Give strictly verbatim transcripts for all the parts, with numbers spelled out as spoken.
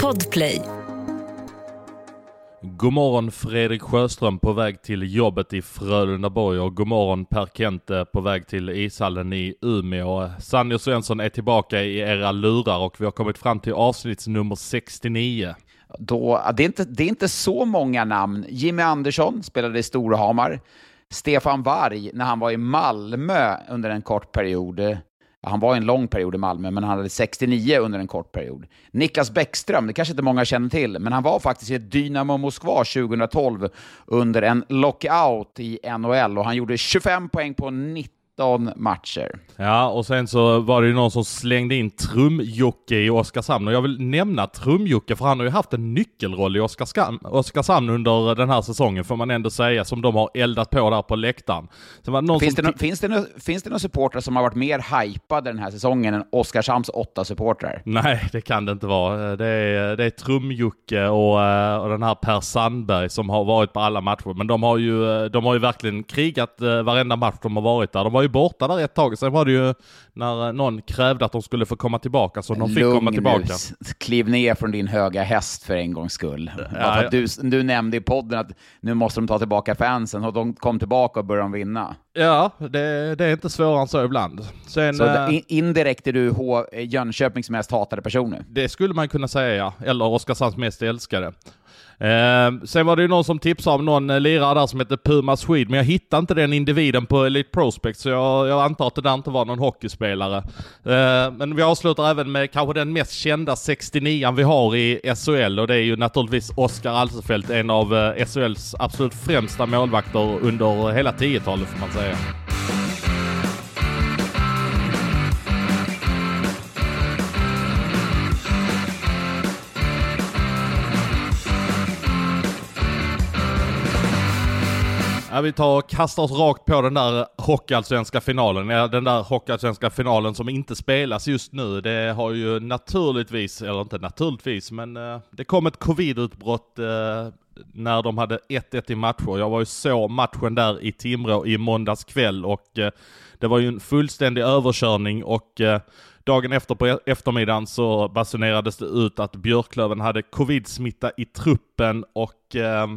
Podplay. God morgon Fredrik Sjöström på väg till jobbet i Frölundaborg och god morgon Per Kente på väg till ishallen i Umeå. Sanny och Svensson är tillbaka i era lurar och vi har kommit fram till avsnitt nummer sextionio. Då, det, är inte, det är inte så många namn. Jimmy Andersson spelade i Storhamar. Stefan Varg när han var i Malmö under en kort period. Han var en lång period i Malmö, men han hade sextionio under en kort period. Niklas Bäckström, det kanske inte många känner till, men han var faktiskt i Dynamo Moskva tjugohundratolv under en lockout i N H L och han gjorde tjugofem poäng på nitton matcher. Ja, och sen så var det ju någon som slängde in Trum-Jocke i Oskarshamn och jag vill nämna Trum-Jocke för han har ju haft en nyckelroll i Oskarshamn, Oskarshamn under den här säsongen får man ändå säga, som de har eldat på där på läktaren. Så var någon finns, som det no- finns, det no- finns det några supportrar som har varit mer hypade den här säsongen än Oskarshamns åtta supportrar? Nej, det kan det inte vara. Det är, det är Trum-Jocke och, och den här Per Sandberg som har varit på alla matcher. Men de har ju, de har ju verkligen krigat varenda match de har varit där. De var ju borta där ett tag. Sen var det ju när någon krävde att de skulle få komma tillbaka så de fick Lugn komma tillbaka. Nu. Kliv ner från din höga häst för en gångs skull. Ja, ja. Du, du nämnde i podden att nu måste de ta tillbaka fansen och de kom tillbaka och började vinna. Ja, det, det är inte svårare än så ibland. Sen, så äh, in, indirekt är du H- Jönköpings mest hatade personer. Det skulle man kunna säga, ja. Eller Oskarshamns mest älskade. Eh, sen var det ju någon som tipsade om någon lirare där som heter Puma Swede, men jag hittade inte den individen på Elite Prospect så jag, jag antar att det där inte var någon hockeyspelare. Eh, men vi avslutar även med kanske den mest kända sextionio vi har i S H L och det är ju naturligtvis Oskar Alsefelt, en av eh, S H L:s absolut främsta målvakter under hela tiotalet får man säga. Ja, vi tar och kastar oss rakt på den där hockeyallsvenska finalen. Ja, den där hockeyallsvenska finalen som inte spelas just nu. Det har ju naturligtvis, eller inte naturligtvis, men eh, det kom ett covid-utbrott eh, när de hade ett ett i matcher. Jag var ju så matchen där i Timrå i måndags kväll och eh, det var ju en fullständig överkörning och eh, dagen efter på eftermiddagen så basunerades det ut att Björklöven hade covid-smitta i truppen och eh,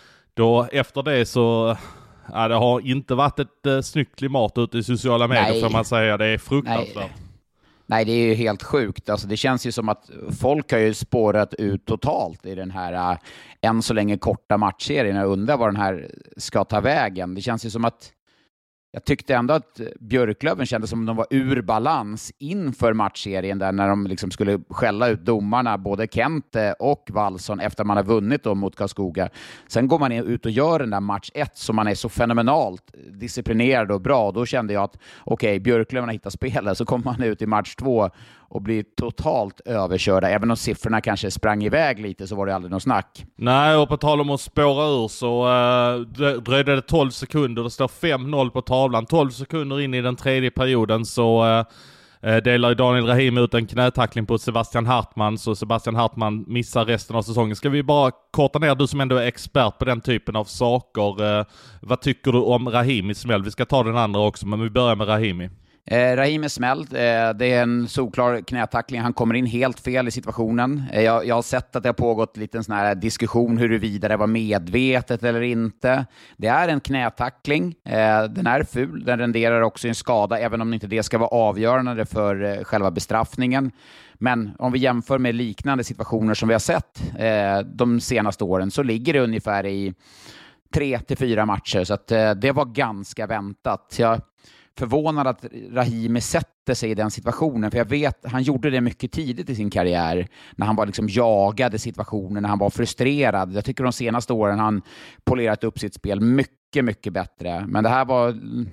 då efter det så ja, det har inte varit ett eh, snyggt klimat ute i sociala medier. Nej. Får man säga. Det är fruktansvärt. Nej. Nej, det är ju helt sjukt. Alltså, det känns ju som att folk har ju spårat ut totalt i den här äh, än så länge korta matchserien. Jag undrar vad den här ska ta vägen. Det känns ju som att jag tyckte ändå att Björklöven kändes som att de var ur balans inför matchserien där när de liksom skulle skälla ut domarna, både Kente och Wallson efter man har vunnit dem mot Karlskoga. Sen går man ut och gör den där match ett som man är så fenomenalt disciplinerad och bra. Då kände jag att okej, okay, Björklöven har hittat spelet. Så kommer man ut i match två och blir totalt överkörda. Även om siffrorna kanske sprang iväg lite så var det aldrig någon snack. Nej, och på tal om att spåra ur så uh, dröjde det tolv sekunder. Det står fem noll på tavlan. tolv sekunder in i den tredje perioden så uh, delar Daniel Rahimi ut en knätackling på Sebastian Hartman. Så Sebastian Hartman missar resten av säsongen. Ska vi bara korta ner, du som ändå är expert på den typen av saker. Uh, vad tycker du om Rahimis smäll? Vi ska ta den andra också, men vi börjar med Rahimi. Eh, Rahim är smält. Eh, det är en solklar knätackling. Han kommer in helt fel i situationen. Eh, jag, jag har sett att det har pågått lite en sån här diskussion huruvida det var medvetet eller inte. Det är en knätackling. Eh, den är ful. Den renderar också en skada, även om inte det ska vara avgörande för eh, själva bestraffningen. Men om vi jämför med liknande situationer som vi har sett eh, de senaste åren så ligger det ungefär i tre till fyra matcher. Så att, eh, det var ganska väntat. Jag förvånad att Rahimi sätter sig i den situationen, för jag vet han gjorde det mycket tidigt i sin karriär när han var liksom jagade situationen, när han var frustrerad. Jag tycker de senaste åren han polerat upp sitt spel mycket, mycket bättre. Men det här var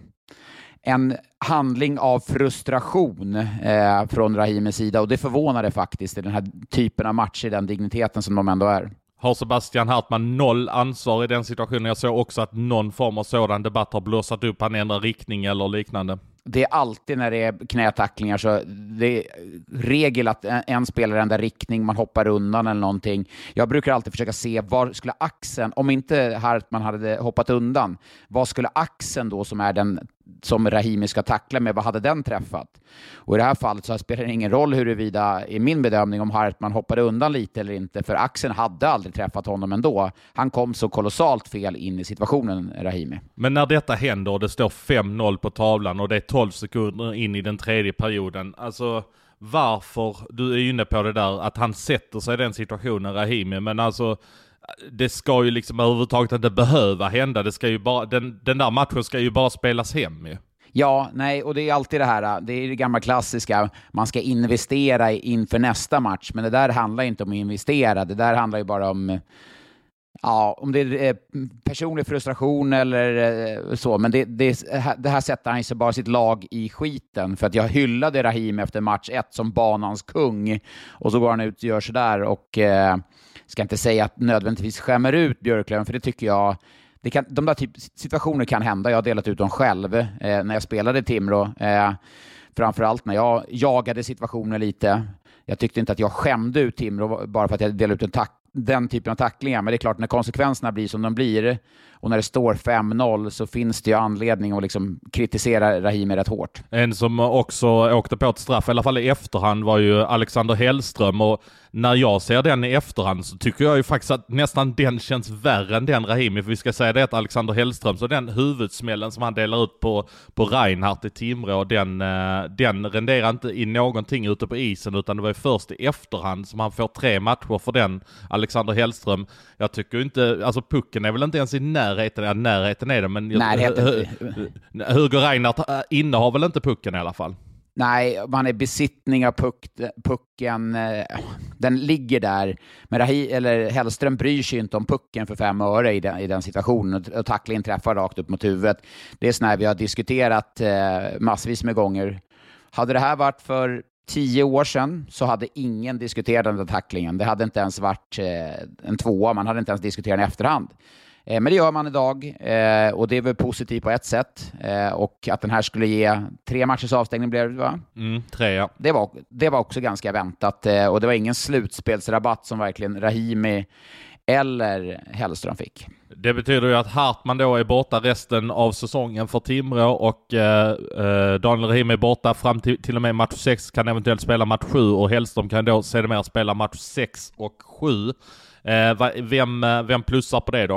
en handling av frustration eh, från Rahimis sida och det förvånade faktiskt i den här typen av matcher, den digniteten som de ändå är. Har Sebastian Hartman noll ansvar i den situationen? Jag såg också att någon form av sådan debatt har blåsat upp, han ändrar riktning eller liknande. Det är alltid när det är knätacklingar så det är regel att en spelare ändrar riktning, man hoppar undan eller någonting. Jag brukar alltid försöka se var skulle axeln, om inte Hartman hade hoppat undan, vad skulle axeln då som är den som Rahimi ska tackla med, vad hade den träffat? Och i det här fallet så spelar det ingen roll huruvida, i min bedömning, om Hartman hoppade undan lite eller inte, för axeln hade aldrig träffat honom ändå. Han kom så kolossalt fel in i situationen, Rahimi. Men när detta händer och det står fem noll på tavlan och det är tolv sekunder in i den tredje perioden, alltså varför, du är inne på det där att han sätter sig i den situationen, Rahimi, men alltså det ska ju liksom överhuvudtaget inte behöva hända. Det ska ju bara, den, den där matchen ska ju bara spelas hem ju. Ja, nej, och det är alltid det här, det är det gamla klassiska, man ska investera inför nästa match, men det där handlar inte om att investera, det där handlar ju bara om, ja, om det är personlig frustration eller så, men det, det, det här sätter han sig bara sitt lag i skiten, för att jag hyllade Rahimi efter match ett som banans kung, och så går han ut och gör sådär, och eh, ska inte säga att nödvändigtvis skämmer ut Björklöven, för det tycker jag, det kan, de där typ situationer kan hända. Jag har delat ut dem själv eh, när jag spelade i Timrå. Eh, framförallt när jag jagade situationer lite. Jag tyckte inte att jag skämde ut Timrå bara för att jag delade ut en tack, den typen av tacklingar. Men det är klart, när konsekvenserna blir som de blir och när det står fem noll så finns det ju anledning att liksom kritisera Rahimi rätt hårt. En som också åkte på ett straff, i alla fall i efterhand, var ju Alexander Hellström, och när jag ser den i efterhand så tycker jag ju faktiskt att nästan den känns värre än den Rahimi, för vi ska säga det att Alexander Hellström, så den huvudsmällen som han delar ut på, på Reinhardt i Timrå, den, den renderar inte i någonting ute på isen, utan det var ju först i efterhand som han får tre matcher för den, Alexander Hellström. Jag tycker inte, alltså pucken är väl inte ens i närheten, ja, närheten är det, men Närheten. Hugo Reinhardt innehar väl inte pucken i alla fall. Nej, man är besittning av puck, pucken, den ligger där. Men Rahi, eller Hellström bryr sig inte om pucken för fem öre i den, i den situationen, och tacklingen träffar rakt upp mot huvudet. Det är sån här vi har diskuterat eh, massvis med gånger. Hade det här varit för tio år sedan så hade ingen diskuterat den där tacklingen. Det hade inte ens varit eh, en tvåa, man hade inte ens diskuterat den i efterhand. Men det gör man idag, och det är väl positivt på ett sätt, och att den här skulle ge tre matchers avstängning blev det, va? Mm, tre, ja. Det var, det var också ganska väntat, och det var ingen slutspelsrabatt som varken Rahimi eller Hellström fick. Det betyder ju att Hartman då är borta resten av säsongen för Timrå, och eh, Daniel Rahimi är borta fram till, till och med match sex, kan eventuellt spela match sju, och Hellström kan då sedermera spela match sex och sju. Eh, vem, vem plussar på det då?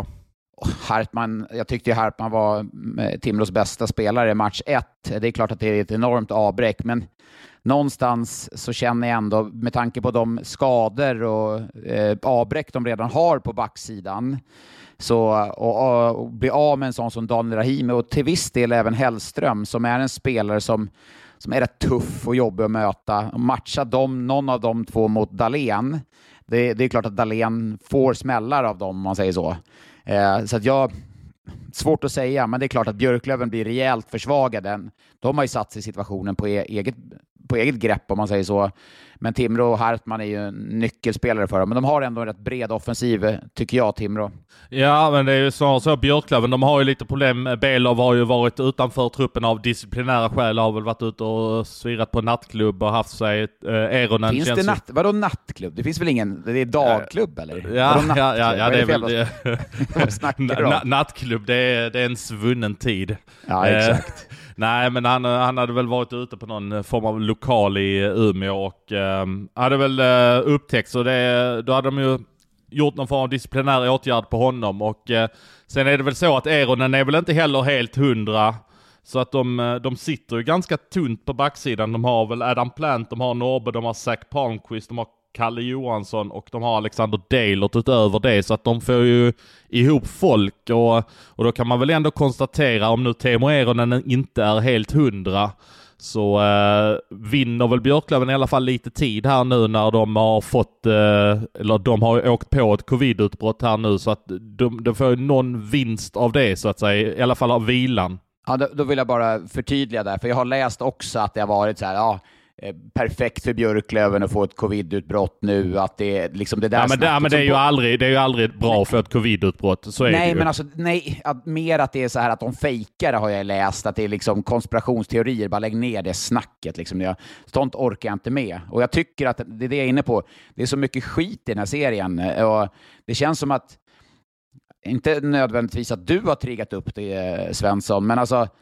Hartman, jag tyckte Hartman var Timrås bästa spelare i match ett. Det är klart att det är ett enormt avbräck, men någonstans så känner jag ändå, med tanke på de skador och eh, avbräck de redan har på backsidan, så och, och, och bli av med en sån som Daniel Rahimi, och till viss del även Hellström, som är en spelare som, som är rätt tuff och jobbig att möta, och matcha dem, någon av de två mot Dahlén. Det, det är klart att Dahlén får smällar av dem, om man säger så. Eh, så att jag, svårt att säga, men det är klart att Björklöven blir rejält försvagade. De har ju satt sig i situationen på eget, på eget grepp, om man säger så. Men Timrå och Hartman är ju nyckelspelare för dem. Men de har ändå en rätt bred offensiv, tycker jag, Timrå. Ja, men det är ju så, så Björklöven, de har ju lite problem. Belov har ju varit utanför truppen av disciplinära skäl, har väl varit ute och svirat på nattklubb och haft sig eh, Eronen. Finns det natt, vadå nattklubb? Det finns väl ingen, det är dagklubb eller? Ja, ja, ja, ja, det är väl det. Vad snackar om? Nattklubb, det är, det är en svunnen tid. Ja, exakt. Nej, men han, han hade väl varit ute på någon form av lokal i Umeå och eh, hade väl eh, upptäckt, så det, då hade de ju gjort någon form av disciplinär åtgärd på honom, och eh, sen är det väl så att Eronen är väl inte heller helt hundra, så att de, de sitter ju ganska tunt på backsidan. De har väl Adam Plant, de har Norbe, de har Zach Palmqvist, de har Kalle Johansson och de har Alexander Deilert utöver det, så att de får ju ihop folk, och, och då kan man väl ändå konstatera, om nu Teemu Eronen inte är helt hundra, så eh, vinner väl Björklöven i alla fall lite tid här nu när de har fått, eh, eller de har åkt på ett covid-utbrott här nu, så att de, de får någon vinst av det, så att säga, i alla fall av vilan. Ja, då, då vill jag bara förtydliga där, för jag har läst också att det har varit så här, ja, perfekt för Björklöven att få ett covid-utbrott nu, att det liksom det där. Ja, men, det, men det är ju på... aldrig det är ju aldrig bra för ett covid-utbrott, så är nej, det ju. men alltså nej, att, mer att det är så här att de fejkar, har jag läst, att det är liksom konspirationsteorier, bara lägg ner det snacket liksom. Jag, sånt orkar jag inte med, och jag tycker att det är det jag är inne på, det är så mycket skit i den här serien, och det känns som att, inte nödvändigtvis att du har triggat upp det, Svensson, men alltså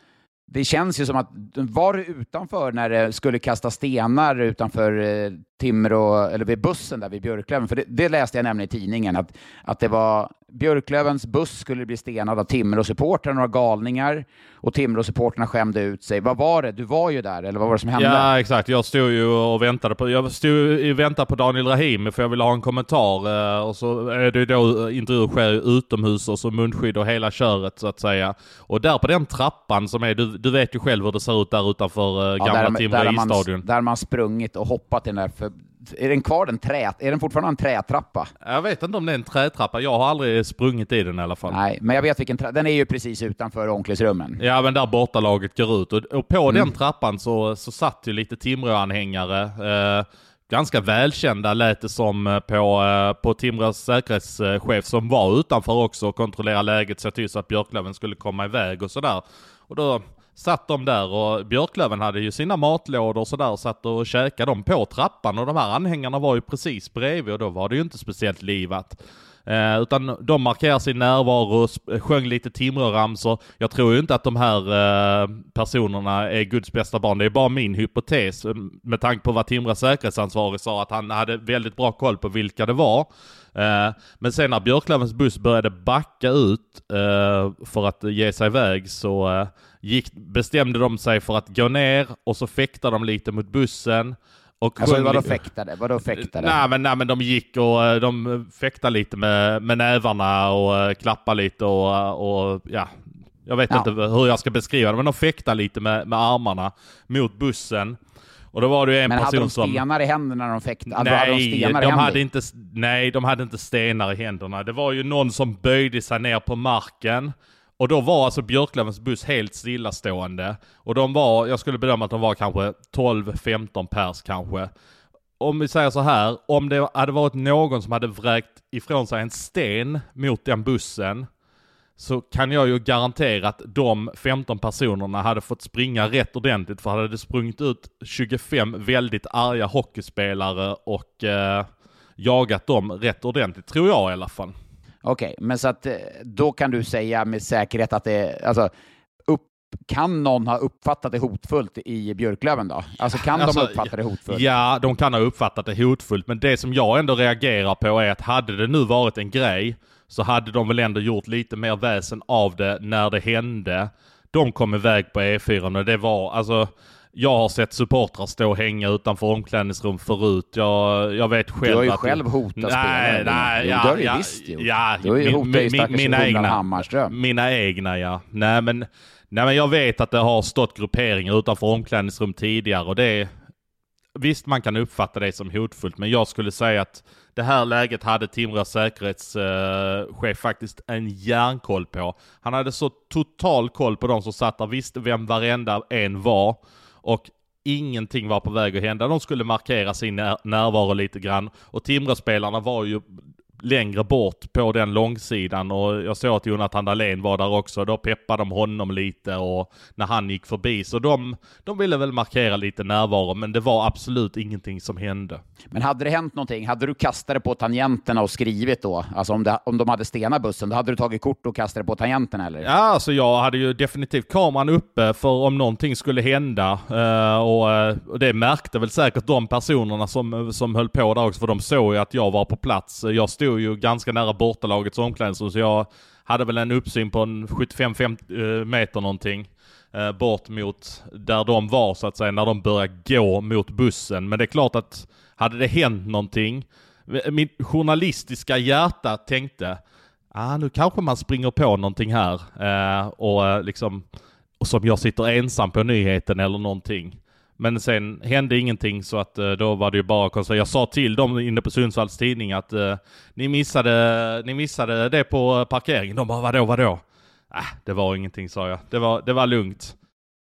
det känns ju som att var du utanför när det skulle kasta stenar utanför eh, Timrå, eller vid bussen där vid Björklöven, för det, det läste jag nämligen i tidningen, att, att det var Björklövens buss skulle bli stenad av Timrå-supportrarna, några galningar, och Timrå-supportrarna skämde ut sig. Vad var det? Du var ju där, eller vad var det som hände? Ja, exakt. Jag stod ju och väntade på, jag stod och väntade på Daniel Rahimi för jag ville ha en kommentar, och så är det då intervju sker utomhus och så munskydd och hela köret så att säga. Och där på den trappan som är, du, du vet ju själv hur det ser ut där utanför ja, gamla Timrå isstadion. Där man sprungit och hoppat i den där, för är den kvar den trä, är den fortfarande en trätrappa? Jag vet inte om det är en trätrappa. Jag har aldrig sprungit i den i alla fall. Nej, men jag vet vilken trappa. Den är ju precis utanför omklädningsrummen. Ja, men där bortalaget går ut. Och, och på mm. den trappan så, så satt ju lite Timrå-anhängare. Eh, ganska välkända lät det som på, eh, på Timrås säkerhetschef som var utanför också och kontrollerade läget, så till så att Björklöven skulle komma iväg och sådär. Och då satt de där och Björklöven hade ju sina matlådor och sådär och satt och käkade dem på trappan, och de här anhängarna var ju precis bredvid och då var det ju inte speciellt livat. Eh, utan de markerar sin närvaro och sjöng lite Timrå-ramsor. Jag tror ju inte att de här eh, personerna är Guds bästa barn. Det är bara min hypotes med tanke på vad Timrås säkerhetsansvarig sa, att han hade väldigt bra koll på vilka det var. Eh, men sen när Björklövens buss började backa ut eh, för att ge sig iväg så eh, gick, bestämde de sig för att gå ner och så fäktade de lite mot bussen. Och alltså vadå fäktade? Vadå fäktade? Nej men, nej men de gick och de fäktade lite med, med nävarna och klappade lite och, och ja, jag vet ja. inte hur jag ska beskriva det, men de fäktade lite med, med armarna mot bussen. Och då var det ju en men person hade de som... stenar i händerna när de fäktade? Nej, hade de, stenar de i hade inte, nej, de hade inte stenar i händerna. Det var ju någon som böjde sig ner på marken. Och då var alltså Björklövens buss helt stillastående. Och de var, jag skulle bedöma att de var kanske tolv femton pers kanske. Om vi säger så här, om det hade varit någon som hade vräkt ifrån sig en sten mot den bussen, så kan jag ju garantera att de femton personerna hade fått springa rätt ordentligt, för hade det sprungit ut tjugofem väldigt arga hockeyspelare och eh, jagat dem rätt ordentligt, tror jag i alla fall. Okej, okay, men så att då kan du säga med säkerhet att det, alltså, upp, kan någon ha uppfattat det hotfullt i Björklöven då? Alltså kan alltså, de uppfatta det hotfullt? Ja, de kan ha uppfattat det hotfullt, men det som jag ändå reagerar på är att hade det nu varit en grej så hade de väl ändå gjort lite mer väsen av det när det hände. De kom iväg på E fyra och det var, alltså... Jag har sett supportrar stå och hänga utanför omklädningsrum förut. Jag, jag vet själv att... Du har ju att själv hotat spelare. Nej, nej, ja. Du har ju ja, visst gjort. Ja, du har ju hotat min, min, mina egna, Hammarström. Mina egna, ja. Nej men, nej, men jag vet att det har stått grupperingar utanför omklädningsrum tidigare. Och det är... Visst, man kan uppfatta det som hotfullt. Men jag skulle säga att det här läget hade Timrås säkerhetschef uh, faktiskt en järnkoll på. Han hade så total koll på de som satt där. Visste vem varenda en var. Och ingenting var på väg att hända. De skulle markera sin när- närvaro lite grann. Och Timrå-spelarna var ju längre bort på den långsidan. Och jag såg att Jonathan Dahlén var där också. Då peppade de honom lite och när han gick förbi. Så de, de ville väl markera lite närvaro. Men det var absolut ingenting som hände. Men hade det hänt någonting? Hade du kastat det på tangenterna och skrivit då? Alltså om, det, om de hade stenat bussen, då hade du tagit kort och kastat det på tangenterna eller? Ja, alltså jag hade ju definitivt kameran uppe för om någonting skulle hända. Uh, och, och det märkte väl säkert de personerna som, som höll på där också. För de såg ju att jag var på plats. Jag stod ju ganska nära bortalagets omklädningsrum, så jag hade väl en uppsyn på en sjuttiofem femtio meter någonting uh, bort mot där de var så att säga, när de började gå mot bussen. Men det är klart att hade det hänt någonting, mitt journalistiska hjärta tänkte ah, nu kanske man springer på någonting här uh, och liksom och som jag sitter ensam på nyheten eller någonting. Men sen hände ingenting, så att uh, då var det ju bara konstigt. Jag sa till dem inne på Sundsvalls tidning att uh, ni missade ni missade det på parkeringen. De bara vadå vadå? Ah, det var ingenting, sa jag. Det var det var lugnt.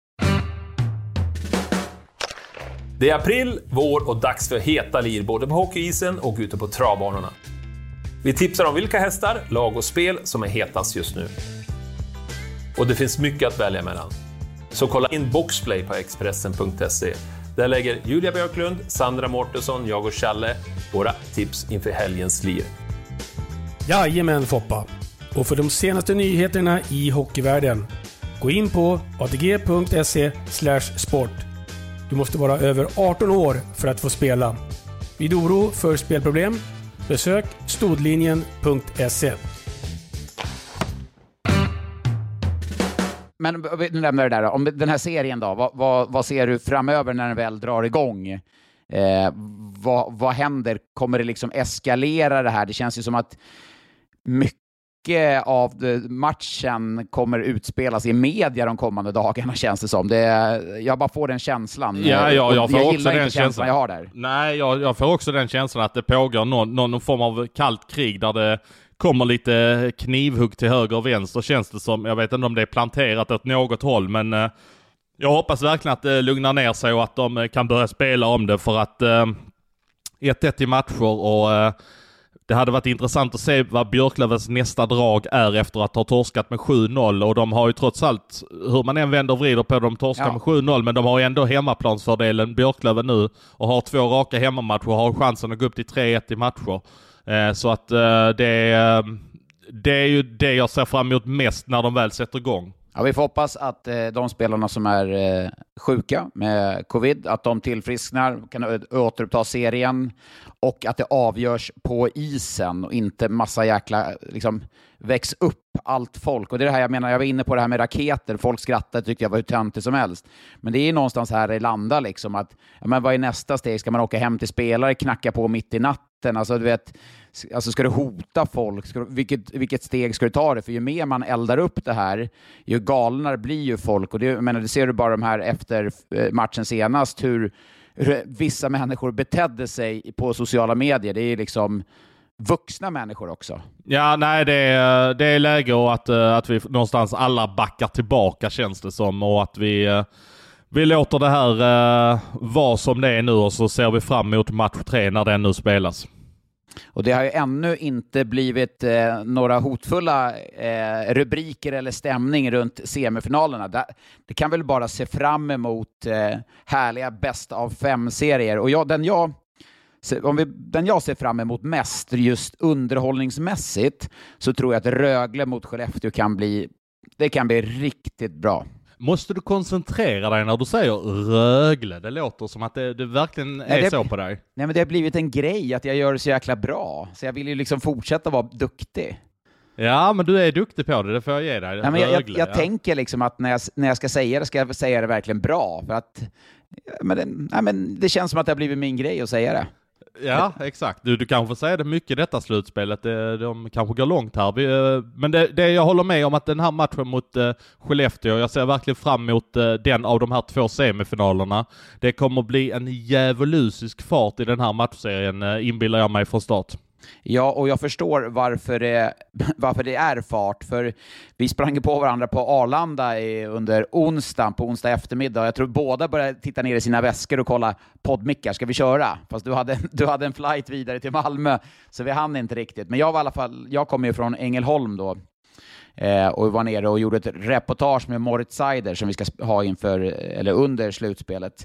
Det är april, vår och dags för heta lir både på hockeyisen och ute på travbanorna. Vi tipsar om vilka hästar, lag och spel som är hetast just nu. Och det finns mycket att välja mellan. Så kolla in Boxplay på Expressen punkt se. Där lägger Julia Björklund, Sandra Mårtensson, jag och Challe våra tips inför helgens lir. Jajamän Foppa. Och för de senaste nyheterna i hockeyvärlden, Gå in på atg.se slash sport. Du måste vara över arton år för att få spela. Vid oro för spelproblem, besök stodlinjen punkt se. Men nu lämnar det där då. Om den här serien då, vad, vad, vad ser du framöver när den väl drar igång? Eh, vad, vad händer? Kommer det liksom eskalera det här? Det känns ju som att mycket av matchen kommer utspelas i media de kommande dagarna, känns det som. Det, jag bara får den känslan. Ja, ja jag får jag också den känslan jag har där. Nej, jag, jag får också den känslan att det pågår någon, någon form av kallt krig där det kommer lite knivhugg till höger och vänster, känns det som. Jag vet inte om det är planterat åt något håll, men eh, jag hoppas verkligen att det lugnar ner sig och att de kan börja spela om det, för att eh, ett ett i matcher och eh, det hade varit intressant att se vad Björklövens nästa drag är efter att ha torskat med sju noll, och de har ju trots allt, hur man än vänder och vrider på de torskar ja. med sju noll, men de har ju ändå hemmaplansfördelen Björklöven nu och har två raka hemmamatcher och har chansen att gå upp till tre ett i matcher. Eh, så att eh, det, eh, det är ju det jag ser fram emot mest när de väl sätter igång. Ja, vi får hoppas att eh, de spelarna som är eh, sjuka med covid, att de tillfrisknar, kan återuppta serien och att det avgörs på isen och inte massa jäkla liksom, väx upp allt folk. Och det är det här jag menar, jag var inne på det här med raketer, folk skrattade, tyckte jag var hur töntigt som helst. Men det är ju någonstans här i landa liksom att, ja, men vad är nästa steg? Ska man åka hem till spelare, knacka på mitt i natten? Alltså du vet, alltså ska du hota folk? Ska du, vilket, vilket steg ska du ta det? För ju mer man eldar upp det här, ju galnare blir ju folk. Och det, jag menar, det ser du bara de här efter matchen senast, hur, hur vissa människor betedde sig på sociala medier. Det är liksom vuxna människor också. Ja, nej, det är, det är läge och att, att vi någonstans alla backar tillbaka, känns det som, och att vi, vi låter det här uh, vara som det är nu, och så ser vi fram emot match tre när den nu spelas. Och det har ju ännu inte blivit eh, några hotfulla eh, rubriker eller stämning runt semifinalerna. Det, det kan väl bara se fram emot eh, härliga bäst av fem serier. Och jag, den, jag, om vi, den jag ser fram emot mest, just underhållningsmässigt, så tror jag att Rögle mot Skellefteå kan bli, det kan bli riktigt bra. Måste du koncentrera dig när du säger Rögle? Det låter som att det, det verkligen är nej, det, så på dig. Nej, men det har blivit en grej att jag gör det så jäkla bra. Så jag vill ju liksom fortsätta vara duktig. Ja, men du är duktig på det. Det får jag ge dig. Nej, men jag, Rögle, jag, jag ja. tänker liksom att när jag, när jag ska säga det, ska jag säga det verkligen bra. För att men det, nej, men det känns som att det har blivit min grej att säga det. Ja, exakt. Du, du kanske får säga det mycket i detta slutspelet. De, de kanske går långt här. Vi, men det, det jag håller med om att den här matchen mot uh, Skellefteå, jag ser verkligen fram emot uh, den av de här två semifinalerna. Det kommer bli en djävulusisk fart i den här matchserien, uh, inbillar jag mig från start. Ja, och jag förstår varför det, varför det är fart. För vi sprang på varandra på Arlanda i, under onsdagen, på onsdag eftermiddag. Jag tror båda började titta ner i sina väskor och kolla poddmickar. Ska vi köra? Fast du hade, du hade en flight vidare till Malmö, så vi hann inte riktigt. Men jag var i alla fall, jag kom ju från Ängelholm då. Eh, och var nere och gjorde ett reportage med Moritz Seider som vi ska ha inför, eller under slutspelet.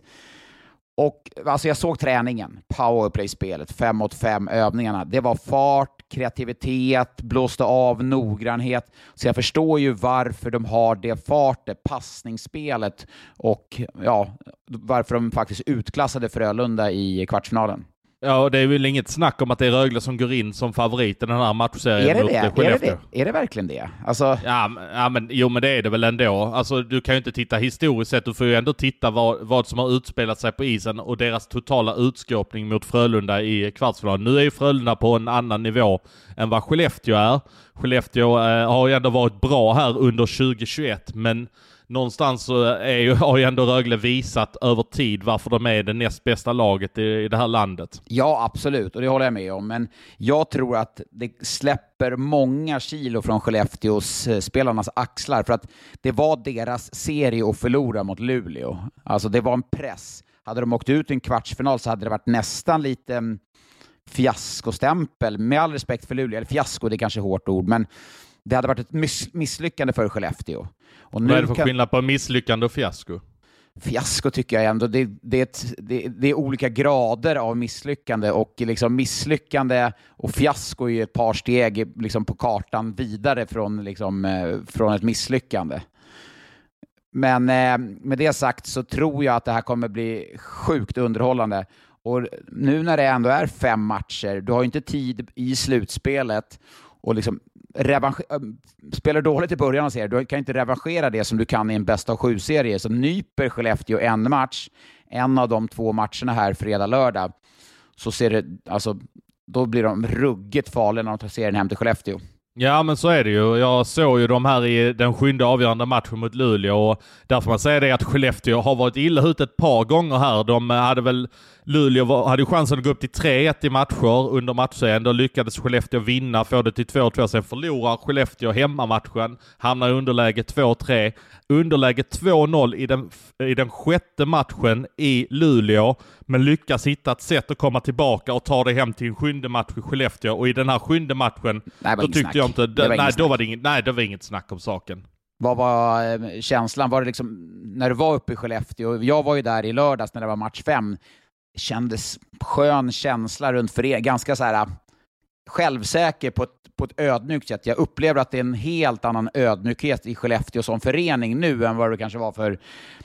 Och alltså jag såg träningen, powerplay-spelet, fem mot fem övningarna. Det var fart, kreativitet, blåste av, noggrannhet. Så jag förstår ju varför de har det fartet, passningsspelet och ja, varför de faktiskt utklassade Frölunda i kvartsfinalen. Ja, det är väl inget snack om att det är Rögle som går in som favorit i den här matchserien. Är det det? Är det, det? Är det verkligen det? Alltså... Ja, ja, men jo, men det är det väl ändå. Alltså, du kan ju inte titta historiskt sett. Du får ju ändå titta vad, vad som har utspelat sig på isen och deras totala utskåpning mot Frölunda i kvartsfinalen. Nu är ju Frölunda på en annan nivå än vad Skellefteå är. Skellefteå eh, har ju ändå varit bra här under tjugo tjugoett, men någonstans så är ju, har ju ändå Rögle visat över tid varför de är det näst bästa laget i, i det här landet. Ja, absolut. Och det håller jag med om. Men jag tror att det släpper många kilo från Skellefteås spelarnas axlar. För att det var deras serie att förlora mot Luleå. Alltså det var en press. Hade de åkt ut i en kvartsfinal så hade det varit nästan lite fiaskostämpel. Med all respekt för Luleå. Eller fiasko, det är kanske hårt ord. Men det hade varit ett miss- misslyckande för Skellefteå. Och nu vad är det för kan... skillnad på misslyckande och fiasko? Fiasko tycker jag ändå, det, det, är ett, det, det är olika grader av misslyckande, och liksom misslyckande och fiasko är ju ett par steg liksom på kartan vidare från, liksom, från ett misslyckande. Men eh, med det sagt så tror jag att det här kommer bli sjukt underhållande. Och nu när det ändå är fem matcher, du har ju inte tid i slutspelet och liksom revansch- spelar dåligt i början av serien, du kan inte revanschera det som du kan i en bästa av sju-serie. Så nyper Skellefteå en match, en av de två matcherna här fredag-lördag, så ser det, alltså, då blir de ruggigt farliga när de tar serien hem till Skellefteå. Ja, men så är det ju. Jag såg ju de här i den sjunde avgörande matchen mot Luleå, och där får man säga det att Skellefteå har varit illa ut ett par gånger här. De hade väl, Luleå hade chansen att gå upp till tre ett i matcher under matchen. Då lyckades Skellefteå vinna, få det till två två. Sen förlorar Skellefteå hemmamatchen, hamnar i underläge två tre. Underläge två noll i den, i den sjätte matchen i Luleå, men lyckas hitta ett sätt att komma tillbaka och ta det hem till en sjunde match i Skellefteå. Och i den här sjunde matchen, nej, då tyckte snack. jag inte... Det nej, då var det inget, nej, det var inget snack om saken. Vad var eh, känslan? Var det liksom, när du var uppe i Skellefteå, jag var ju där i lördags när det var match fem, kändes skön känsla runt för er, ganska så här självsäker på ett, på ett ödmjukt sätt. Jag upplever att det är en helt annan ödmjukhet i Skellefteå som förening nu än vad det kanske var för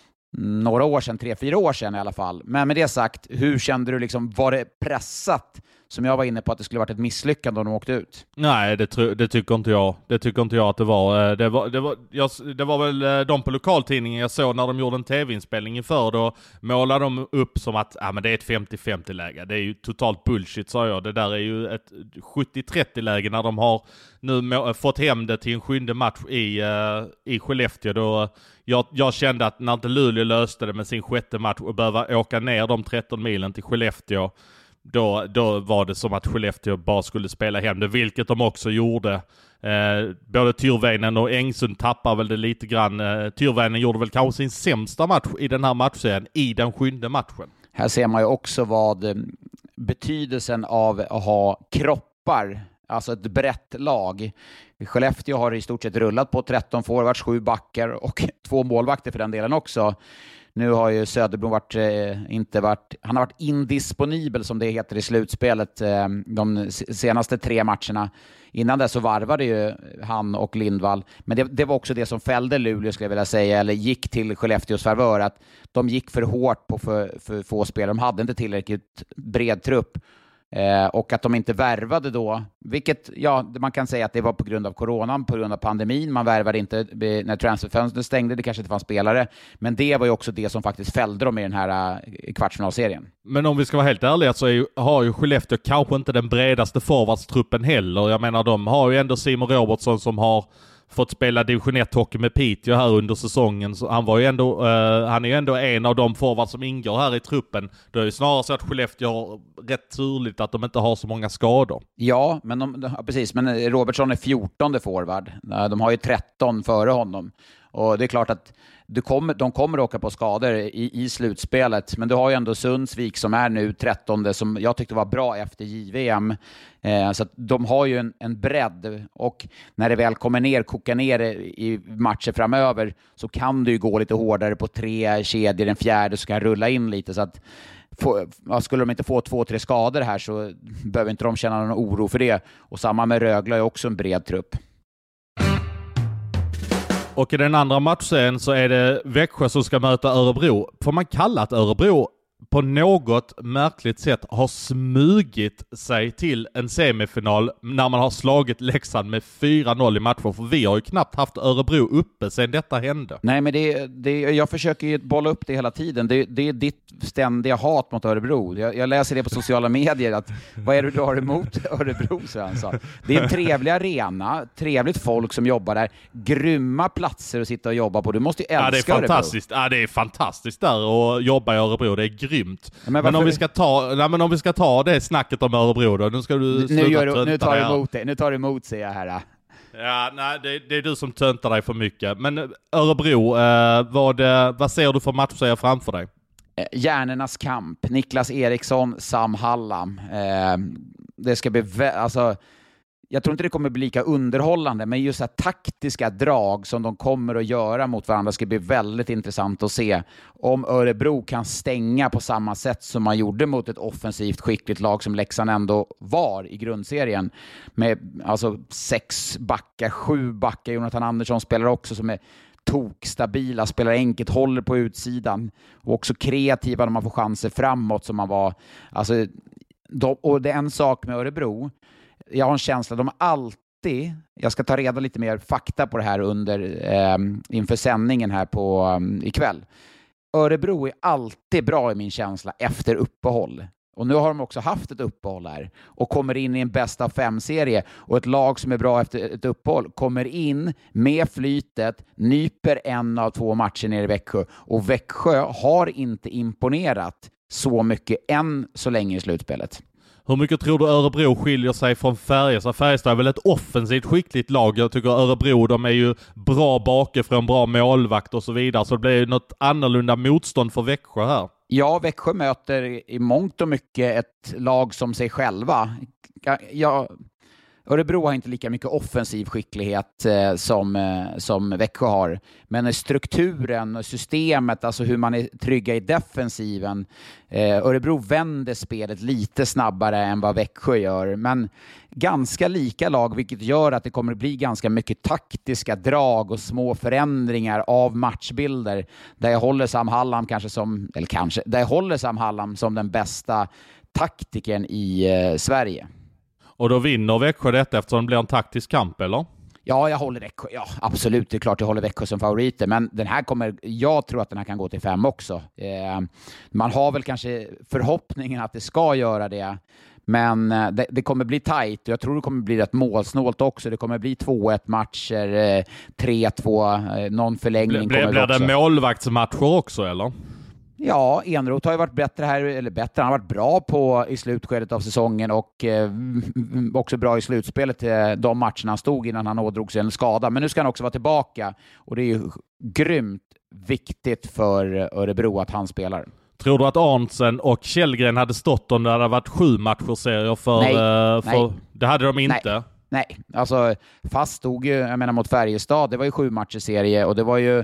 några år sedan, tre, fyra år sedan i alla fall. Men med det sagt, hur kände du liksom, var det pressat? Som jag var inne på att det skulle varit ett misslyckande om de åkte ut. Nej, det, tr- det tycker inte jag. Det tycker inte jag att det var. Det var, det var, jag, det var väl de på lokaltidningen jag såg när de gjorde en tv-inspelning inför. Då målade de upp som att ah, men det är ett femtio femtio läge. Det är ju totalt bullshit, sa jag. Det där är ju ett sjuttio trettio läge när de har nu må- fått hem det till en sjunde match i, uh, i Skellefteå. Då jag, jag kände att när inte Luleå löste det med sin sjätte match och behöva åka ner de tretton milen till Skellefteå, Då, då var det som att Skellefteå bara skulle spela hem det, vilket de också gjorde. Eh, både Tyrväinen och Engsund tappar väl det lite grann. Eh, Tyrväinen gjorde väl kanske sin sämsta match i den här matchen, i den sjunde matchen. Här ser man ju också vad betydelsen av att ha kroppar, alltså ett brett lag. Skellefteå har i stort sett rullat på tretton forwards, sju backar och två målvakter för den delen också. Nu har ju Söderblom varit, eh, inte varit, han har varit indisponibel som det heter i slutspelet eh, de senaste tre matcherna. Innan det så varvade ju han och Lindvall. Men det, det var också det som fällde Luleå, skulle jag vilja säga, eller gick till Skellefteås favör, att de gick för hårt på för, för få spelare. De hade inte tillräckligt bred trupp. Eh, och att de inte värvade då, vilket ja, man kan säga att det var på grund av coronan, på grund av pandemin. Man värvade inte när transferfönstret stängde, det kanske inte fanns spelare, men det var ju också det som faktiskt fällde dem i den här uh, kvartsfinalserien. Men om vi ska vara helt ärliga så är ju, har ju Skellefteå kanske inte den bredaste forwardstruppen heller. Jag menar, de har ju ändå Simon Robertsson som har fått spela division ett-hockey med Piteå här under säsongen. Så han, var ju ändå, uh, han är ju ändå en av de forwards som ingår här i truppen. Det är ju snarare så att Skellefteå har rätt turligt att de inte har så många skador. Ja, men de, ja, precis. Men Robertsson är fjortonde forward. De har ju tretton före honom. Och det är klart att du kommer, de kommer att åka på skador i, i slutspelet. Men du har ju ändå Sundsvik som är nu trettonde, som jag tyckte var bra efter J V M. Eh, så att de har ju en, en bredd. Och när det väl kommer ner, kokar ner i matcher framöver, så kan du ju gå lite hårdare på tre kedjor, den fjärde så kan rulla in lite. Så att få, ja, skulle de inte få två, tre skador här så behöver inte de känna någon oro för det. Och samma med Rögle är också en bred trupp. Och i den andra matchen så är det Växjö som ska möta Örebro. Får man kalla att Örebro på något märkligt sätt har smugit sig till en semifinal när man har slagit Leksand med fyra noll i matcher? För vi har ju knappt haft Örebro uppe sedan detta hände. Nej, men det, det, jag försöker ju bolla upp det hela tiden. Det, det är ditt ständiga hat mot Örebro. Jag, jag läser det på sociala medier. Att, vad är det du har emot Örebro, Svensson? Det är en trevlig arena, trevligt folk som jobbar där, grymma platser att sitta och jobba på. Du måste ju älska ja, det är fantastiskt. Örebro. Ja, det är fantastiskt där att jobba i Örebro. Det är grymt. Men, men, om vi ska ta, nej, men om vi ska ta det snacket om Örebro då, nu ska du nu, gör du, nu tar du emot det. Nu tar du emot, säger jag här. Ja, nej, det, det är du som töntar dig för mycket. Men Örebro, eh, vad, vad ser du för matcher framför dig? Hjärnornas kamp. Niklas Eriksson, Sam Hallam. Eh, det ska bli vä- alltså jag tror inte det kommer bli lika underhållande, men just så här taktiska drag som de kommer att göra mot varandra ska bli väldigt intressant att se. Om Örebro kan stänga på samma sätt som man gjorde mot ett offensivt skickligt lag som Leksand ändå var i grundserien. Med alltså sex backar, sju backar. Jonathan Andersson spelar också som är tokstabila, spelar enkelt, håller på utsidan och också kreativa när man får chanser framåt som man var. Alltså, de, och det är en sak med Örebro. Jag har en känsla, de alltid, jag ska ta reda lite mer fakta på det här under eh, inför sändningen här på um, ikväll. Örebro är alltid bra i min känsla efter uppehåll. Och nu har de också haft ett uppehåll här och kommer in i en bästa av fem-serie. Och ett lag som är bra efter ett uppehåll kommer in med flytet, nyper en av två matcher ner i Växjö. Och Växjö har inte imponerat så mycket än så länge i slutspelet. Hur mycket tror du Örebro skiljer sig från Färjestad? Färjestad är väl ett offensivt skickligt lag. Jag tycker Örebro, de är ju bra bakifrån, bra målvakt och så vidare. Så det blir ju något annorlunda motstånd för Växjö här. Ja, Växjö möter i mångt och mycket ett lag som sig själva. Jag, Örebro har inte lika mycket offensiv skicklighet eh, som, eh, som Växjö har. Men strukturen och systemet, alltså hur man är trygga i defensiven. Eh, Örebro vänder spelet lite snabbare än vad Växjö gör. Men ganska lika lag, vilket gör att det kommer bli ganska mycket taktiska drag och små förändringar av matchbilder. Där jag håller Sam Hallam kanske som, eller kanske, där jag håller Sam Hallam som den bästa taktikern i eh, Sverige. Och då vinner Växjö detta eftersom det blir en taktisk kamp, eller? Ja, jag håller Växjö. Ja, absolut. Det är klart jag håller Växjö som favoriter. Men den här kommer, jag tror att den här kan gå till fem också. Eh, man har väl kanske förhoppningen att det ska göra det. Men det, det kommer bli tajt. Jag tror det kommer bli rätt målsnålt också. Det kommer bli två ett matcher, eh, tre två, eh, någon förlängning. Blir, kommer blir det det målvaktsmatcher också, eller? Ja, Enroth har ju varit bättre här, eller bättre, han har varit bra på i slutskedet av säsongen och eh, också bra i slutspelet eh, de matcherna han stod innan han ådrog sig en skada. Men nu ska han också vara tillbaka och det är ju grymt viktigt för Örebro att han spelar. Tror du att Arntzen och Källgren hade stått om det hade varit sju matcher-serier för, nej, uh, för nej. Det hade de inte? Nej, nej. Alltså fast stod ju, jag menar mot Färjestad, det var ju sju matcher-serie och det var ju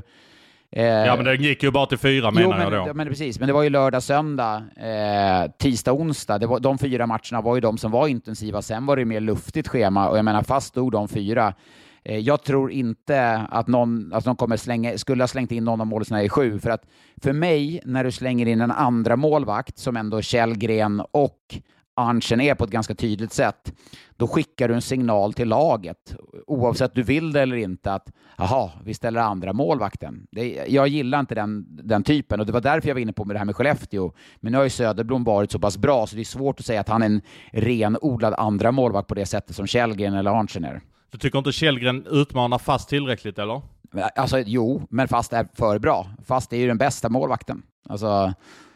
ja, men den gick ju bara till fyra, menar jo, men, jag då. Men precis, men det var ju lördag, söndag, eh, tisdag, onsdag. Det var, de fyra matcherna var ju de som var intensiva. Sen var det mer luftigt schema och jag menar fast stod de fyra. Eh, jag tror inte att någon, att någon kommer slänga, skulle ha slängt in någon av målen i sju. För att för mig, när du slänger in en andra målvakt som ändå Källgren och Arntzen är på ett ganska tydligt sätt, då skickar du en signal till laget oavsett du vill det eller inte att aha, vi ställer andra målvakten. Det, jag gillar inte den, den typen och det var därför jag var inne på med det här med Skellefteå. Men nu har ju Söderblom varit så pass bra så det är svårt att säga att han är en renodlad andra målvakt på det sättet som Källgren eller Arntzen är. Du tycker inte Källgren utmanar Fast tillräckligt, eller? Alltså jo, men Fast är för bra. Fast är ju den bästa målvakten. Alltså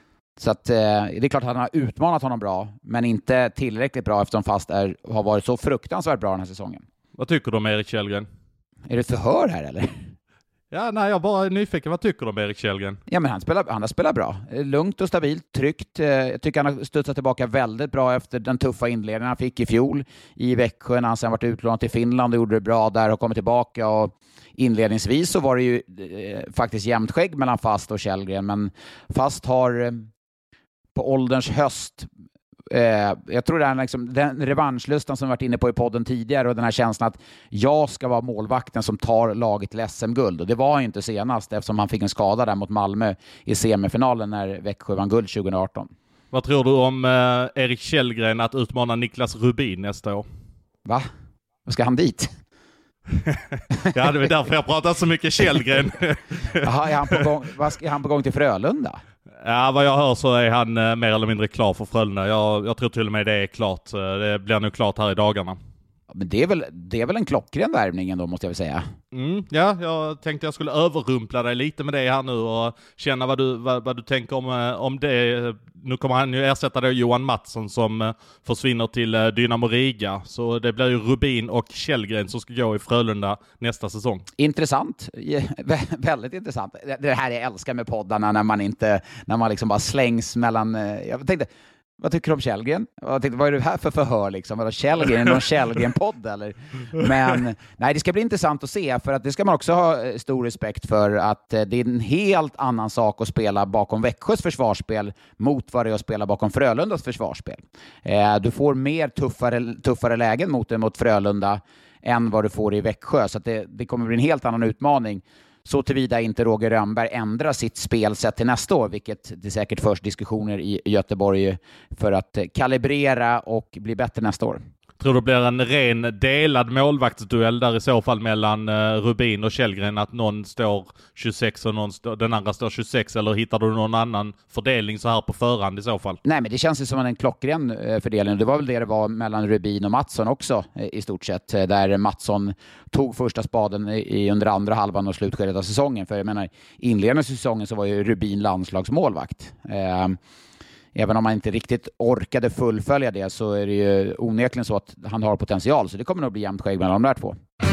så att, eh, det är klart att han har utmanat honom bra, men inte tillräckligt bra eftersom Fast är, har varit så fruktansvärt bra den här säsongen. Vad tycker du om Erik Källgren? Är det ett förhör här eller? Ja, nej, jag bara är nyfiken. Vad tycker du om Erik Källgren? Ja, men han, spelar, han har spelat bra. Lugnt och stabilt, tryggt. Jag tycker han har studsat tillbaka väldigt bra efter den tuffa inledningen han fick i fjol i Växjö när han sen varit utlånad till Finland och gjorde det bra där och kommit tillbaka. Och inledningsvis så var det ju eh, faktiskt jämnt skägg mellan Fast och Källgren, men Fast har eh, på ålderns höst Eh, jag tror det är liksom, den revanschlustan som vi varit inne på i podden tidigare och den här känslan att jag ska vara målvakten som tar laget till S M-guld. Och det var han ju inte senast eftersom han fick en skada där mot Malmö i semifinalen när Växjö vann guld tjugo arton. Vad tror du om eh, Erik Källgren att utmana Niklas Rubin nästa år? Va? Vad ska han dit? Ja, det är därför jag pratar så mycket Källgren. Jaha, är han på gång, vad ska, är han på gång till Frölunda? Ja, vad jag hör så är han eh, mer eller mindre klar för Frölunda. Jag, jag tror till och med det är klart. Det blir nog klart här i dagarna. Men det är väl, det är väl en klockren värvning då, måste jag väl säga. Mm, ja, jag tänkte jag skulle överrumpla dig lite med det här nu och känna vad du, vad, vad du tänker om, om det. Nu kommer han ju ersätta då Johan Mattsson som försvinner till Dynamo Riga. Så det blir ju Rubin och Källgren som ska gå i Frölunda nästa säsong. Intressant. Vä- väldigt intressant. Det här jag älskar med poddarna när man inte, när man liksom bara slängs mellan, jag tänkte, vad tycker du om Källgren? Jag tänkte, vad är det här för förhör liksom? Var det Källgren, någon Källgren-podd eller? Men nej, det ska bli intressant att se för att det ska man också ha stor respekt för att det är en helt annan sak att spela bakom Växjös försvarsspel mot vad det är att spela bakom Frölundas försvarsspel. Du får mer tuffare, tuffare lägen mot, mot Frölunda än vad du får i Växjö så att det, det kommer bli en helt annan utmaning. Så tillvida inte Roger Rönnberg ändrar sitt spelsätt till nästa år, vilket det säkert förs diskussioner i Göteborg för att kalibrera och bli bättre nästa år. Tror du det blir en ren delad målvaktsduell där i så fall mellan uh, Rubin och Källgren, att någon står tjugosex och någon stå, den andra står tjugosex, eller hittar du någon annan fördelning så här på förhand i så fall? Nej, men det känns ju som en klockren uh, fördelning. Det var väl det det var mellan Rubin och Mattsson också uh, i stort sett, uh, där Mattsson tog första spaden i, i under andra halvan och slutskedet av säsongen. För jag menar, inledningen av säsongen så var ju Rubin landslagsmålvakt. Uh, Även om man inte riktigt orkade fullfölja det, så är det ju onekligen så att han har potential. Så det kommer nog bli jämnt skägg mellan de där två.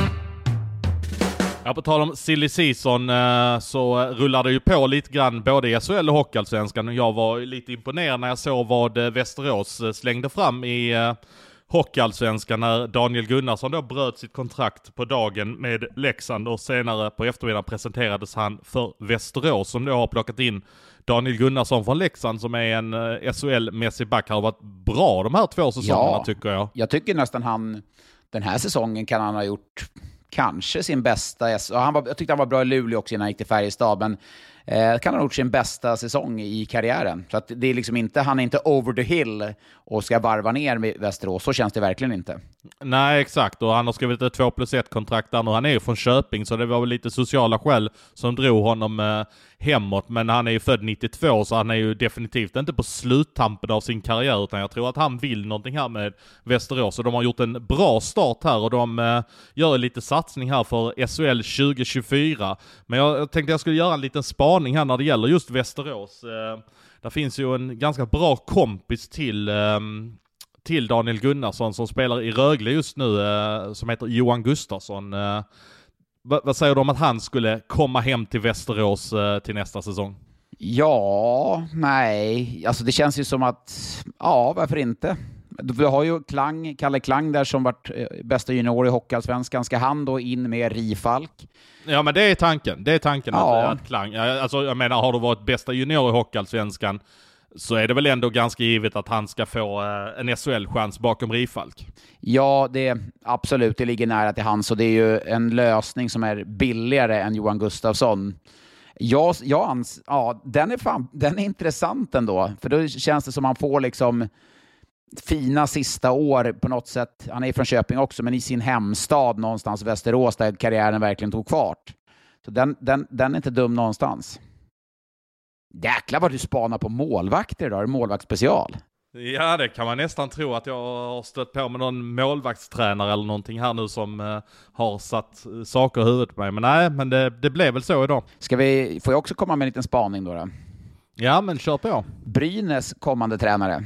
Ja, på tal om silly season så rullar det ju på lite grann både i S H L och Hockeyallsvenskan. Jag var lite imponerad när jag såg vad Västerås slängde fram i Hockeyallsvenskan när Daniel Gunnarsson då bröt sitt kontrakt på dagen med Leksand, och senare på eftermiddagen presenterades han för Västerås, som då har plockat in Daniel Gunnarsson från Leksand, som är en S H L-mässig back. Har varit bra de här två säsongerna, ja, tycker jag. Jag tycker nästan han, den här säsongen kan han ha gjort kanske sin bästa. Han var, jag tyckte han var bra i Luleå också innan han gick till Färjestad, men eh, kan han ha gjort sin bästa säsong i karriären. Så att det är liksom inte, han är inte over the hill och ska varva ner med Västerås. Så känns det verkligen inte. Nej, exakt. Och han har skrivit ett två plus ett kontrakt där nu. Han är ju från Köping, så det var väl lite sociala skäl som drog honom eh, hemåt. Men han är ju född nittiotvå, så han är ju definitivt inte på sluttampen av sin karriär, utan jag tror att han vill någonting här med Västerås. Och de har gjort en bra start här, och de eh, gör lite satsning här för S H L tjugo tjugofyra. Men jag, jag tänkte jag skulle göra en liten spaning här när det gäller just Västerås. Eh, där finns ju en ganska bra kompis till... Eh, till Daniel Gunnarsson som spelar i Rögle just nu, eh, som heter Johan Gustafsson. Eh, vad, vad säger du om att han skulle komma hem till Västerås eh, till nästa säsong? Ja, nej. Alltså det känns ju som att, ja, varför inte? Vi har ju Klang, Kalle Klang där som varit bästa junior i Hockeyallsvenskan. Ska han då in med Rifalk? Ja, men det är tanken. Det är tanken ja. att, att Klang, alltså jag menar, har du varit bästa junior i Hockeyallsvenskan, så är det väl ändå ganska givet att han ska få eh, en S H L-chans bakom Rifalk. Ja, det absolut. Det ligger nära till hans, och det är ju en lösning som är billigare än Johan Gustafsson. Ja, ja, ans, ja den, är fan, den är intressant ändå. För då känns det som man får liksom fina sista år på något sätt. Han är från Köping också, men i sin hemstad någonstans, Västerås, där karriären verkligen tog fart. Så den, den, den är inte dum någonstans. Jäklar vad du spanar på målvakter idag, målvaktsspecial. Ja, det kan man nästan tro att jag har stött på med någon målvaktstränare eller någonting här nu som uh, har satt uh, saker i huvudet på mig. Men nej, men det, det blev väl så idag. Ska vi, får jag också komma med en liten spaning då? då? Ja, men kör på. Brynäs kommande tränare.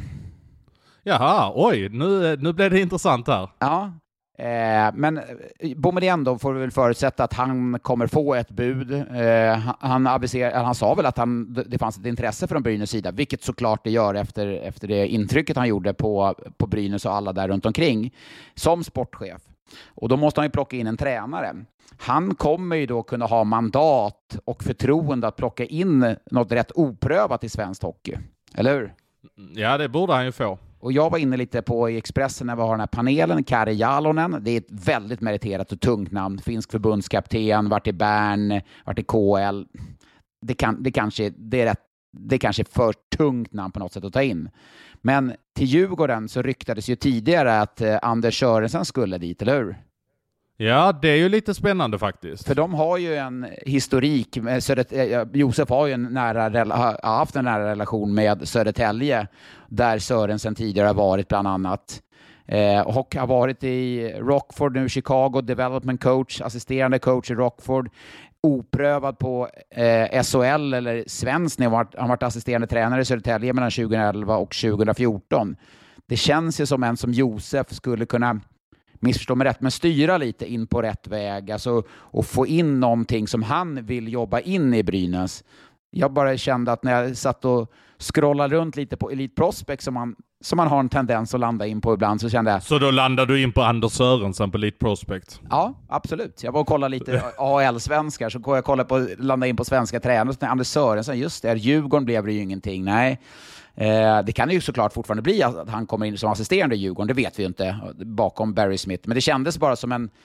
Jaha, oj, nu, nu blev det intressant här. Ja. Eh, men Boumedienne då får vi väl förutsätta att han kommer få ett bud. Eh, han, aviser, han sa väl att han, det fanns ett intresse från Brynäs sida, vilket såklart det gör efter, efter det intrycket han gjorde på, på Brynäs och alla där runt omkring som sportchef. Och då måste han ju plocka in en tränare. Han kommer ju då kunna ha mandat och förtroende att plocka in något rätt oprövat i svensk hockey. Eller hur? Ja, det borde han ju få. Och jag var inne lite på i Expressen när vi har den här panelen, Kari Jalonen. Det är ett väldigt meriterat och tungt namn. Finsk förbundskapten, varit i Bern, varit i K L. Det, kan, det, kanske, det, är rätt, det är kanske för tungt namn på något sätt att ta in. Men till Djurgården så ryktades ju tidigare att eh, Anders Sörensen skulle dit, eller hur? Ja, det är ju lite spännande faktiskt. För de har ju en historik med Södertälje. Josef har ju en nära, har haft en nära relation med Södertälje, där Sörensen tidigare har varit bland annat. Eh, och har varit i Rockford nu, Chicago, development coach, assisterande coach i Rockford. Oprövad på eh, S H L eller svensk nivå. Han har varit assisterande tränare i Södertälje mellan tjugoelva och tjugofjorton. Det känns ju som en som Josef skulle kunna, missförstå mig rätt, men styra lite in på rätt väg, alltså, och få in någonting som han vill jobba in i Brynäs. Jag bara kände att när jag satt och scrollade runt lite på Elite Prospect som man, som man har en tendens att landa in på ibland, så kände jag... Så då landar du in på Anders Sörensen på Elite Prospect? Ja, absolut. Jag var och kollade lite A L-svenskar, så jag kollade på landa in på svenska tränare. Så Anders Sörensen, just det, Djurgården blev det ju ingenting, nej. Eh, det kan ju såklart fortfarande bli att han kommer in som assisterande i Djurgården, det vet vi ju inte, bakom Barry Smith. Men det kändes bara som en,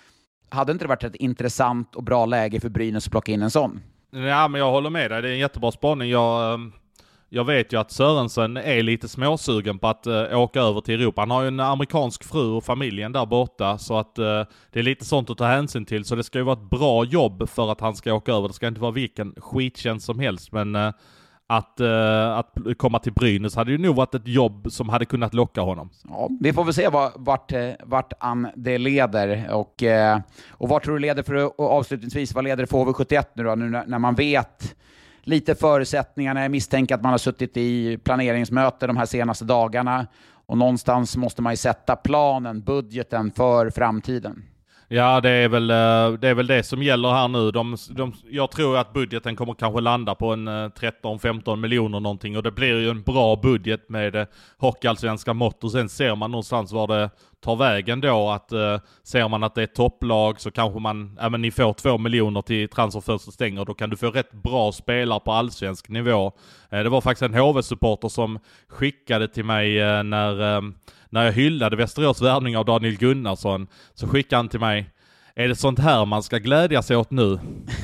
hade inte det varit ett intressant och bra läge för Brynäs att plocka in en sån? Ja, men jag håller med dig. Det är en jättebra spaning. Jag, jag vet ju att Sörensen är lite småsugen på att uh, åka över till Europa. Han har ju en amerikansk fru och familjen där borta, så att uh, det är lite sånt att ta hänsyn till. Så det ska ju vara ett bra jobb för att han ska åka över. Det ska inte vara vilken skittjänst som helst, men uh, att, uh, att komma till Brynäs hade ju nog varit ett jobb som hade kunnat locka honom. Ja, vi får väl se vart, vart, vart an det leder. Och, och vart tror du leder för och avslutningsvis, vad leder det för H V sjuttioett nu då? Nu när man vet lite förutsättningarna. Jag misstänker att man har suttit i planeringsmöte de här senaste dagarna. Och någonstans måste man ju sätta planen, budgeten för framtiden. Ja, det är väl det, är väl det som gäller här nu. De, de, jag tror att budgeten kommer kanske landa på en tretton femton miljoner någonting. Och det blir ju en bra budget med hockeyallsvenska mått. Och sen ser man någonstans var det tar vägen då. Att uh, ser man att det är topplag så kanske man, ja men ni får två miljoner till transferfönster stänger. Då kan du få rätt bra spelare på allsvensk nivå. Uh, det var faktiskt en H V-supporter som skickade till mig uh, när... Uh, När jag hyllade Västerås värvning av Daniel Gunnarsson, så skickade han till mig: är det sånt här man ska glädja sig åt nu?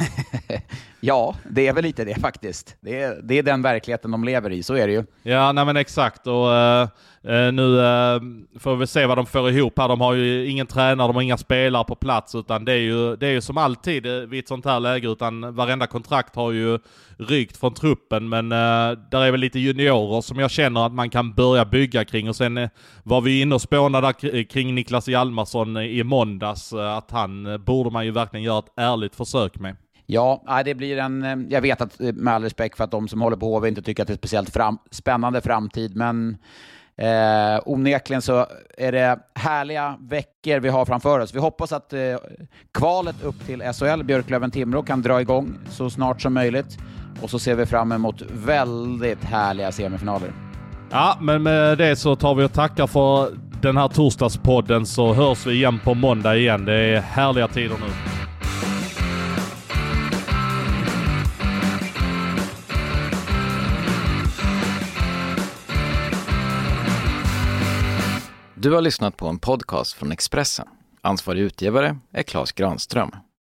Ja, det är väl lite det faktiskt. Det är, det är den verkligheten de lever i, så är det ju. Ja, nej men exakt. Och uh, nu uh, får vi se vad de får ihop här. De har ju ingen tränare, de har inga spelare på plats, utan det är ju, det är ju som alltid vid ett sånt här läge, utan varenda kontrakt har ju rykt från truppen. Men uh, där är väl lite juniorer som jag känner att man kan börja bygga kring. Och sen uh, var vi inne och spånade k- kring Niklas Hjalmarsson i måndags, uh, att han uh, borde man ju verkligen göra ett ärligt försök med. Ja, det blir en... Jag vet att, med all respekt för att de som håller på H V inte tycker att det är speciellt fram, spännande framtid, men eh, onekligen så är det härliga veckor vi har framför oss. Vi hoppas att eh, kvalet upp till S H L, Björklöven-Timrå, kan dra igång så snart som möjligt. Och så ser vi fram emot väldigt härliga semifinaler. Ja, men med det så tar vi och tackar för den här torsdagspodden, så hörs vi igen på måndag igen. Det är härliga tider nu. Du har lyssnat på en podcast från Expressen. Ansvarig utgivare är Claes Granström.